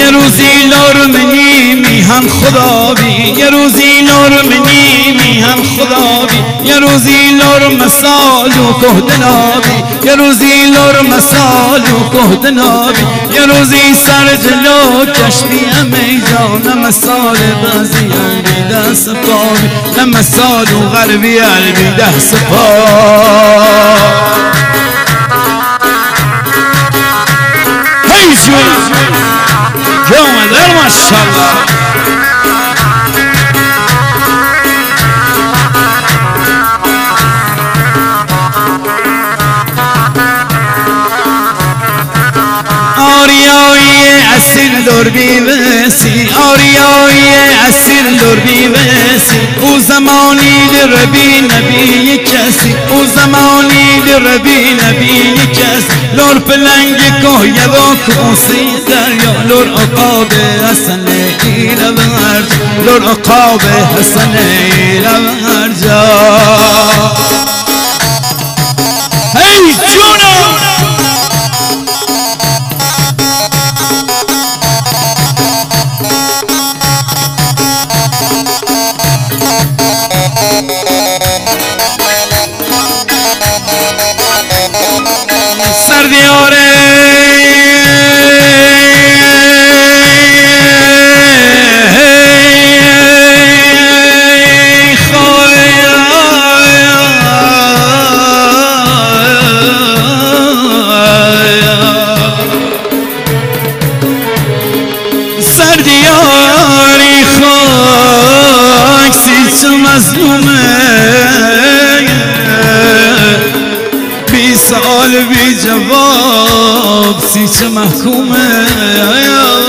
یه روزی لرمنی میهن خدا بی، یه روزی لرمنی میهن خدا بی، یه روزی لرم سال و کهدنابی، یه روزی لرم سال و کهدنابی، یه روزی سر جلو کشتی امیجا نم سال بازی بی دست پاوی، نم سال و غربی بی دست پاوی. جا اومده ماشاءالله. آریایی اسیر دور بیوسی، آریایی اسیر دور بیوسی، او زمانی در بی نبی کسی، او زمانی در بی نبی کسی، لور پلنگ کویه و کوسی دریا، لور عقاب حسن ایره برج، لور عقاب حسن ایره برج. هی جونو سردیاره سردیاری خاک سیچ مظلومه، سال بی جواب سیچ محکومه.